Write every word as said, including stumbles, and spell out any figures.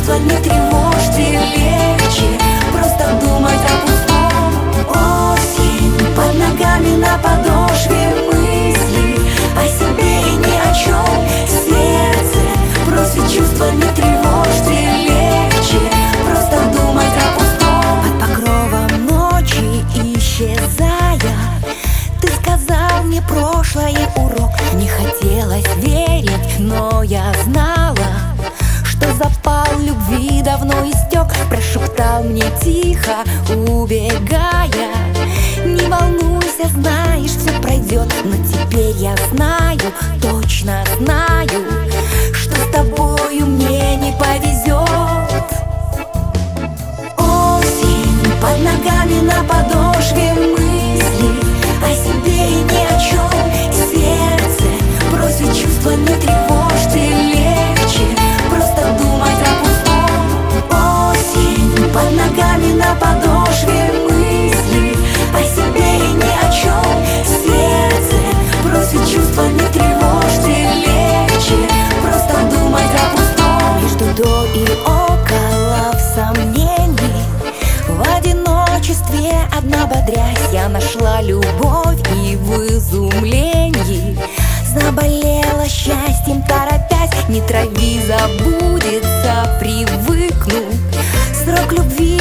чувства не тревожьте, легче просто думать о пустом. Осень под ногами на подошве, мысли о себе и ни о чем. Сердце просит чувства не тревожьте, легче просто думать о пустом. Под покровом ночи исчезая, ты сказал мне прошлое урок. Не хотелось верить, но я знала, что запал любви давно истек. Прошептал мне тихо, убегая: не волнуйся, знаешь, все пройдет. Но теперь я знаю, точно знаю, что с тобою мне не повезет. Осень под ногами на подошве, мысли о себе и ни о чем. Сердце просит чувства не тревожьте, легче просто думать о пустом. Осень под ногами на подошве, мысли о себе и ни о чем. Сердце просит чувства не тревожьте, легче просто думать о пустом. Между до и около, в сомнении, в одиночестве одна бодрясь, я нашла любовь и в изумлении заболела счастьем, торопясь. Не трави, забудется, привыкну. Срок любви